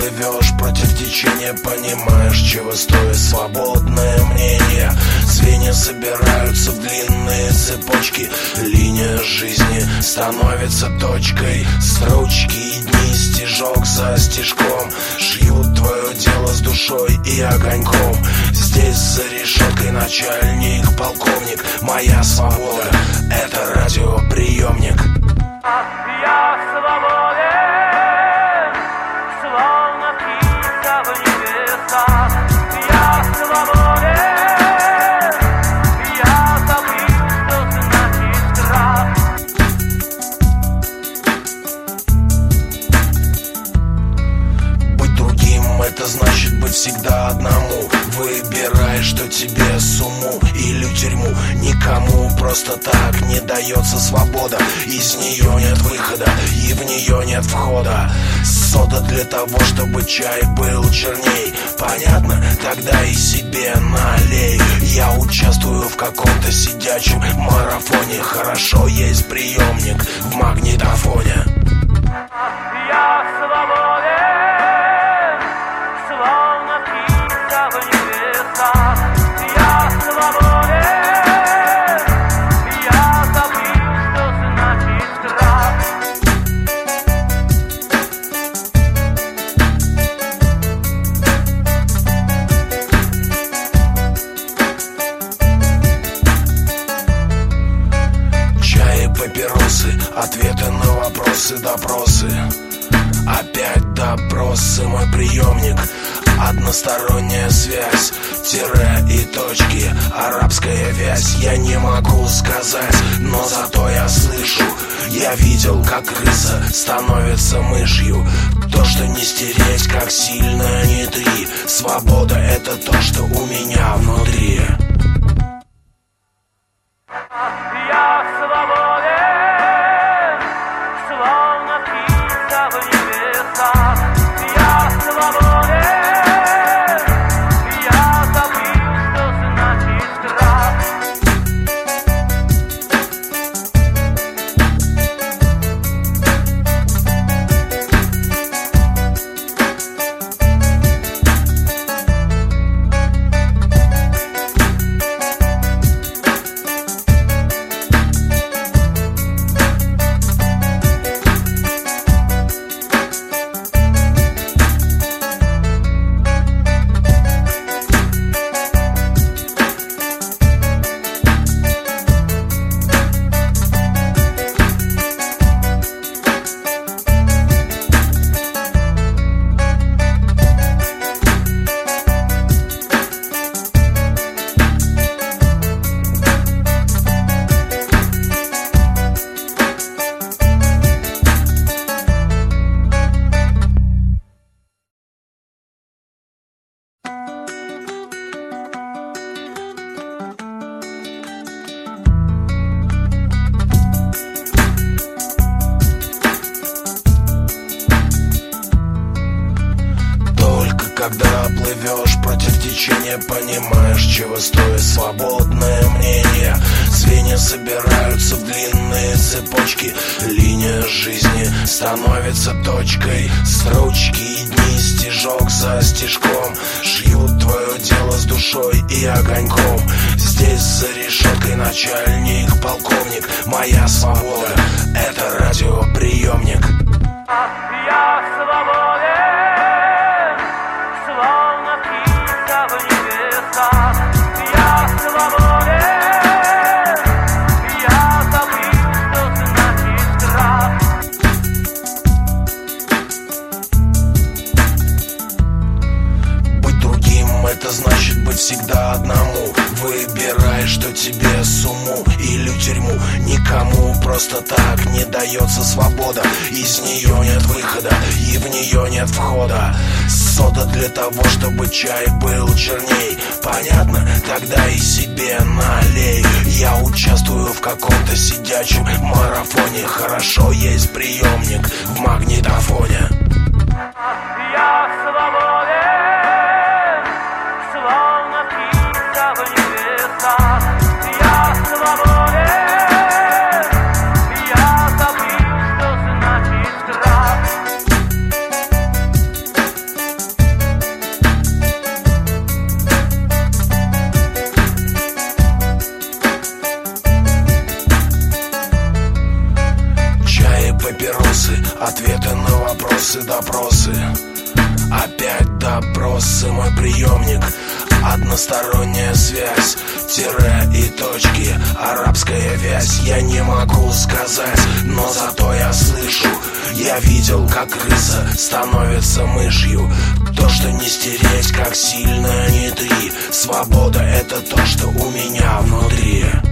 плывешь против течения, понимаешь, чего стоит свободное мнение. Звенья собираются в длинные цепочки, линия жизни становится точкой. Строчки и дни, стежок за стежком, шьют твое дело с душой и огоньком. Здесь за решеткой начальник, полковник. Моя свобода — это радиоприемник. Я свободен, словно птица в небесах. Я свободен, я забыл, что значит страх. Быть другим — это значит быть всегда одному. Выбирай, что тебе с уму или в тюрьму. Никому просто так не дается свобода. Из нее нет выхода и в нее нет входа. Сода для того, чтобы чай был черней. Понятно? Тогда и себе налей. Я участвую в каком-то сидячем марафоне. Хорошо, есть приемник в магнитофоне. Я свободен, словно птица в небесах. Я свободен, я забыл, что значит страх. Чай и папиросы, ответы на вопросы, допросы. Опять допросы, мой приемник. Односторонняя связь, тире и точки, арабская вязь. Я не могу сказать, но зато я слышу. Я видел, как крыса становится мышью. То, что не стереть, как сильно не три. Свобода — это то, что у меня внутри. Я свободен, словно птица в небесах. Я свободен, я забыл, что значит страх. Когда плывешь против течения, понимаешь, чего стоит свободное мнение. Звенья собираются в длинные цепочки, линия жизни становится точкой. Строчки и дни, стежок за стежком, шьют твое дело с душой и огоньком. Здесь за решеткой начальник, полковник. Моя свобода — это радиоприемник. Я свободен, словно птица в небесах. Я свободен, я забыл, что значит страх. Быть другим — это значит быть всегда одному. Выбирай, что тебе с уму или в тюрьму. Никому просто так не дается свобода. Из нее нет выхода и в нее нет входа. Сода для того, чтобы чай был черней. Понятно? Тогда и себе налей. Я участвую в каком-то сидячем марафоне. Хорошо, есть приемник в магнитофоне. Я свободен, словно птица в небесах. Я свободен, я забыл, что значит страх. Допросы мой приемник, односторонняя связь, тире и точки, арабская вязь. Я не могу сказать, но зато я слышу. Я видел, как крыса становится мышью. То, что не стереть, как сильно не три. Свобода — это то, что у меня внутри.